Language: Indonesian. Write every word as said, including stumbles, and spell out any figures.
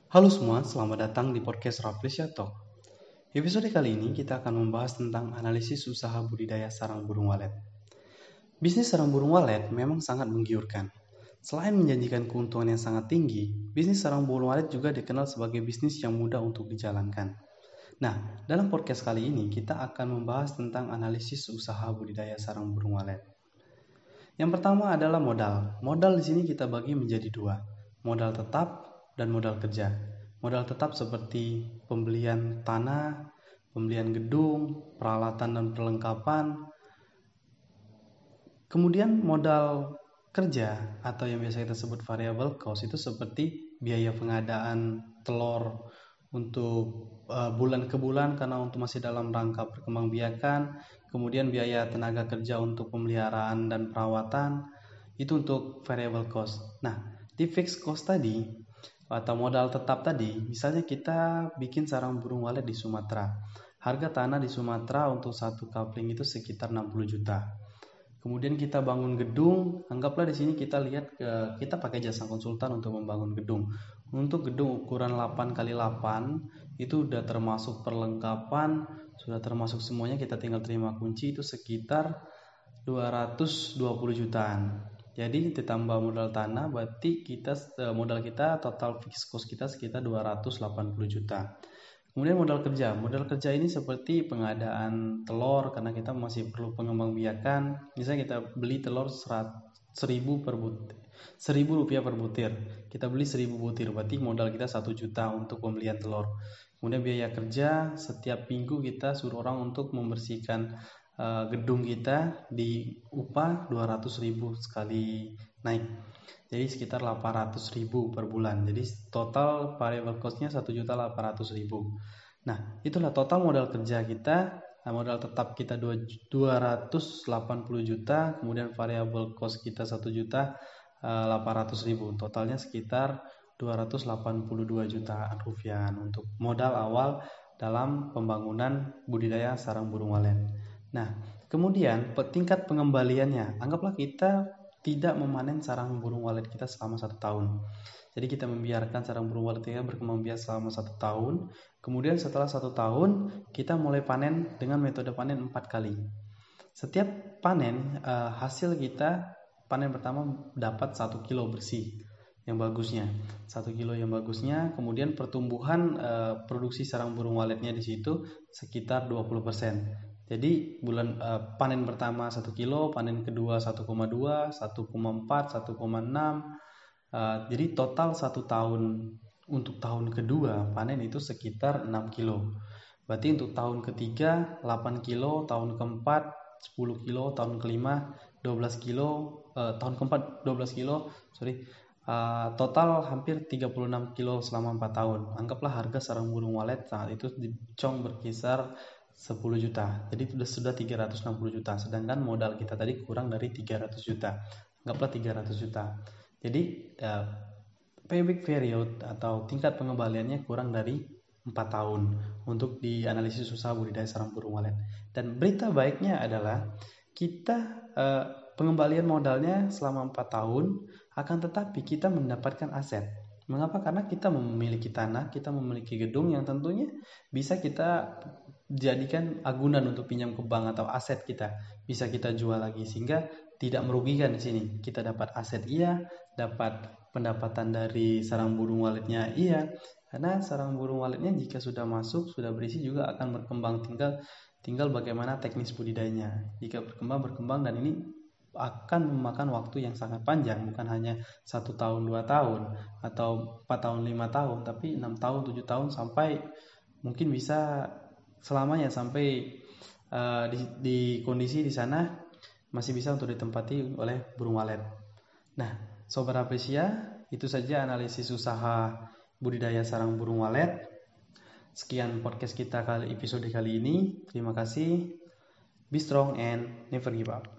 Halo semua, selamat datang di podcast Rafflesia Talk. Episode kali ini kita akan membahas tentang analisis usaha budidaya sarang burung walet. Bisnis sarang burung walet memang sangat menggiurkan. Selain menjanjikan keuntungan yang sangat tinggi, bisnis sarang burung walet juga dikenal sebagai bisnis yang mudah untuk dijalankan. Nah, dalam podcast kali ini kita akan membahas tentang analisis usaha budidaya sarang burung walet. Yang pertama adalah modal. Modal di sini kita bagi menjadi dua, modal tetap dan modal kerja. Modal tetap seperti pembelian tanah, pembelian gedung, peralatan dan perlengkapan. Kemudian modal kerja atau yang biasa kita sebut variable cost itu seperti biaya pengadaan telur untuk uh, bulan ke bulan karena untuk masih dalam rangka perkembangbiakan, kemudian biaya tenaga kerja untuk pemeliharaan dan perawatan itu untuk variable cost. Nah, di fixed cost tadi atau modal tetap tadi, misalnya kita bikin sarang burung walet di Sumatera. Harga tanah di Sumatera untuk satu coupling itu sekitar enam puluh juta. Kemudian kita bangun gedung, anggaplah di sini kita lihat kita pakai jasa konsultan untuk membangun gedung. Untuk gedung ukuran delapan kali delapan itu sudah termasuk perlengkapan, sudah termasuk semuanya, kita tinggal terima kunci itu sekitar dua ratus dua puluh jutaan. Jadi ditambah modal tanah berarti kita modal kita total fixed cost kita sekitar dua ratus delapan puluh juta. Kemudian modal kerja. Modal kerja ini seperti pengadaan telur karena kita masih perlu pengembangbiakan. Misalnya kita beli telur seribu per butir, seribu rupiah per butir. Kita beli seribu butir, berarti modal kita satu juta untuk pembelian telur. Kemudian biaya kerja, setiap minggu kita suruh orang untuk membersihkan uh, gedung kita di upah dua ratus ribu sekali naik. Jadi sekitar delapan ratus ribu per bulan. Jadi total variable cost-nya satu juta delapan ratus ribu. Nah, itulah total modal kerja kita. Nah, modal tetap kita dua ratus delapan puluh juta, kemudian variable cost kita satu juta delapan ratus ribu. Totalnya sekitar dua ratus delapan puluh dua juta rupiah untuk modal awal dalam pembangunan budidaya sarang burung walet. Nah, kemudian tingkat pengembaliannya, anggaplah kita tidak memanen sarang burung walet kita selama satu tahun. Jadi kita membiarkan sarang burung walet kita berkembang biak selama satu tahun. Kemudian setelah satu tahun kita mulai panen dengan metode panen empat kali. Setiap panen hasil kita panen pertama dapat satu kilo bersih yang bagusnya, satu kilo yang bagusnya. Kemudian pertumbuhan produksi sarang burung waletnya di situ sekitar dua puluh persen. Jadi bulan uh, panen pertama satu kilo, panen kedua satu koma dua, satu koma empat, satu koma enam. Uh, jadi total satu tahun untuk tahun kedua panen itu sekitar enam kilo. Berarti untuk tahun ketiga delapan kilo, tahun keempat sepuluh kilo, tahun kelima dua belas kilo, uh, tahun keempat dua belas kilo, sorry. Uh, total hampir tiga puluh enam kilo selama empat tahun. Anggaplah harga sarang burung walet saat itu di Cong berkisar sepuluh juta. Jadi sudah sudah tiga ratus enam puluh juta. Sedangkan modal kita tadi kurang dari tiga ratus juta. Anggaplah tiga ratus juta. Jadi uh, payback period atau tingkat pengembaliannya kurang dari empat tahun untuk dianalisis usaha budidaya sarang burung walet. Dan berita baiknya adalah kita uh, pengembalian modalnya selama empat tahun, akan tetapi kita mendapatkan aset. Mengapa? Karena kita memiliki tanah, kita memiliki gedung yang tentunya bisa kita jadikan agunan untuk pinjam ke bank atau aset kita bisa kita jual lagi, sehingga tidak merugikan di sini. Kita dapat aset iya, dapat pendapatan dari sarang burung waletnya iya, karena sarang burung waletnya jika sudah masuk, sudah berisi juga akan berkembang, tinggal tinggal bagaimana teknis budidayanya. Jika berkembang berkembang dan ini akan memakan waktu yang sangat panjang, bukan hanya satu tahun dua tahun atau empat tahun lima tahun, tapi enam tahun tujuh tahun sampai mungkin bisa selamanya, sampai uh, di, di kondisi di sana masih bisa untuk ditempati oleh burung walet. Nah, Sobat Rafflesia, itu saja analisis usaha budidaya sarang burung walet. Sekian podcast kita kali episode kali ini. Terima kasih. Be strong and never give up.